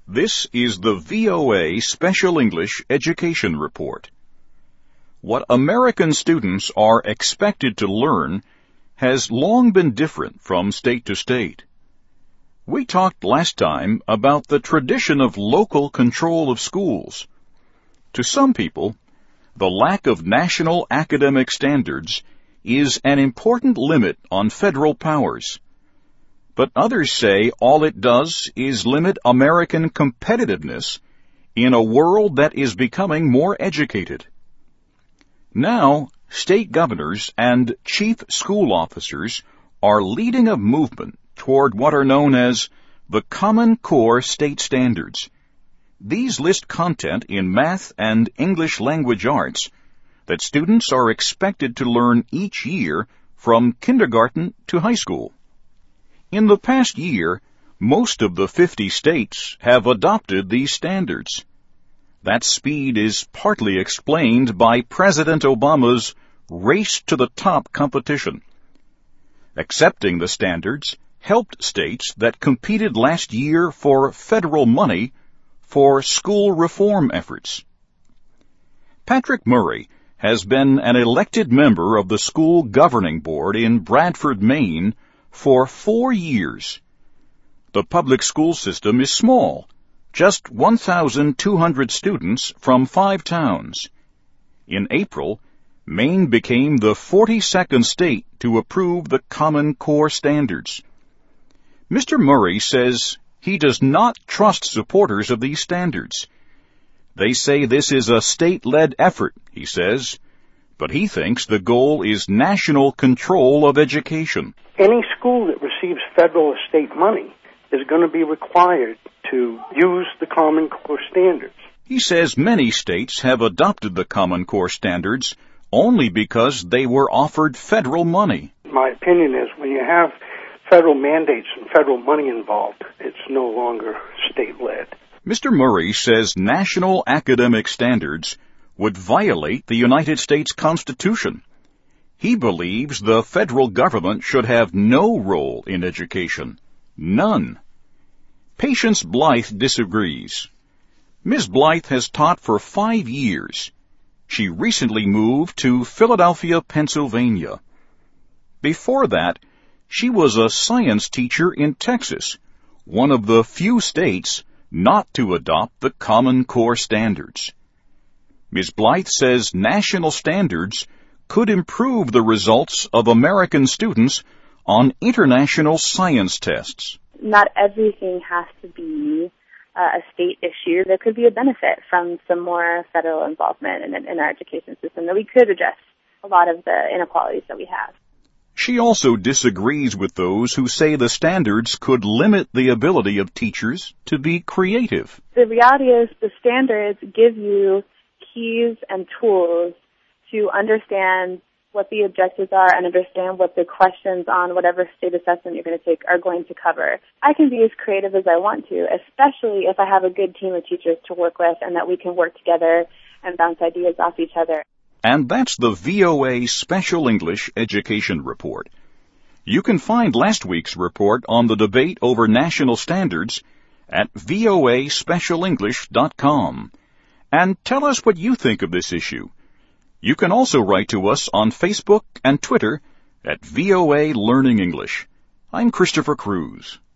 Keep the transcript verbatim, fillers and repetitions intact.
This is the V O A Special English Education Report. What American students are expected to learn has long been different from state to state. We talked last time about the tradition of local control of schools. To some people, the lack of national academic standards is an important limit on federal powers. But others say all it does is limit American competitiveness in a world that is becoming more educated. Now, state governors and chief school officers are leading a movement toward what are known as the Common Core State Standards. These list content in math and English language arts that students are expected to learn each year from kindergarten to high school. In the past year, most of the fifty states have adopted these standards. That speed is partly explained by President Obama's race to the top competition. Accepting the standards helped states that competed last year for federal money for school reform efforts. Patrick Murray has been an elected member of the school governing board in Bradford, Maine, for four years. The public school system is small, just one thousand two hundred students from five towns. In April, Maine became the forty-second state to approve the Common Core Standards. Mister Murray says he does not trust supporters of these standards. They say this is a state-led effort, he says, but he thinks the goal is national control of education. Any school that receives federal or state money is going to be required to use the Common Core Standards. He says many states have adopted the Common Core Standards only because they were offered federal money. My opinion is when you have federal mandates and federal money involved, it's no longer state-led. Mister Murray says national academic standards would violate the United States Constitution. He believes the federal government should have no role in education. None. Patience Blythe disagrees. Miz Blythe has taught for five years. She recently moved to Philadelphia, Pennsylvania. Before that, she was a science teacher in Texas, one of the few states not to adopt the Common Core Standards. Miz Blythe says national standards could improve the results of American students on international science tests. Not everything has to be uh, a state issue. There could be a benefit from some more federal involvement in, in our education system, that we could address a lot of the inequalities that we have. She also disagrees with those who say the standards could limit the ability of teachers to be creative. The reality is the standards give you keys and tools to understand what the objectives are and understand what the questions on whatever state assessment you're going to take are going to cover. I can be as creative as I want to, especially if I have a good team of teachers to work with and that we can work together and bounce ideas off each other. And that's the V O A Special English Education Report. You can find last week's report on the debate over national standards at V O A special english dot com. And tell us what you think of this issue. You can also write to us on Facebook and Twitter at V O A Learning English. I'm Christopher Cruz.